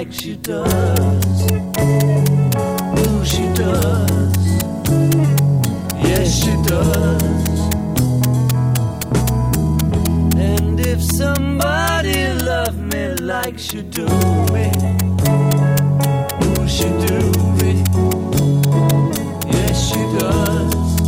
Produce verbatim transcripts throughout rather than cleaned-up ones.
like she does. Ooh, she does. Yes, she does. And if somebody loved me like she do me, ooh, she do me. Yes, she does.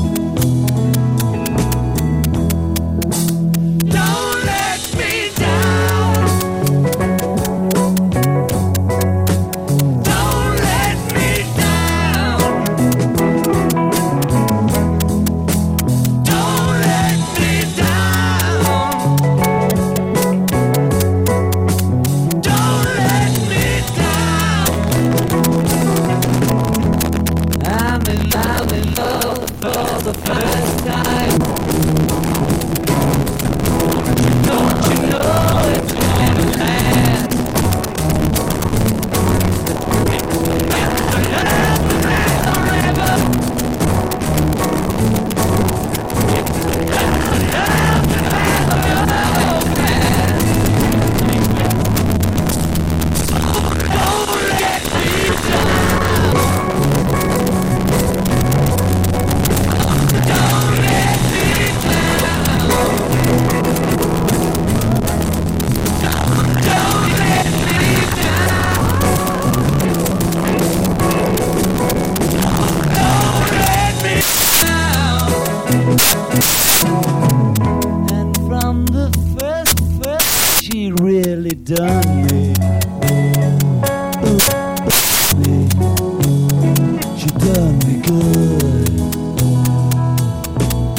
And from the first, first she really done me. Ooh, me. She done me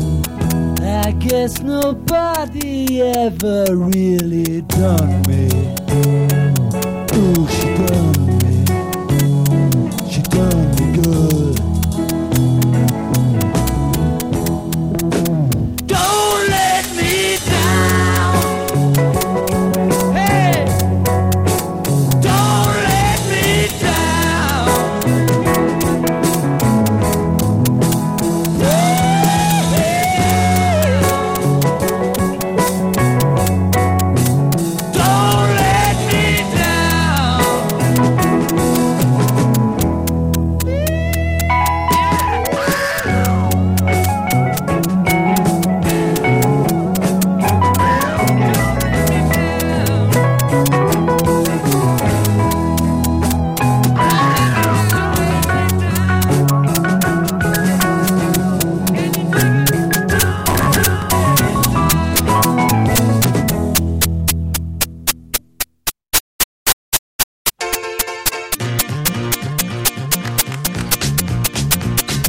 good. I guess nobody ever really done me.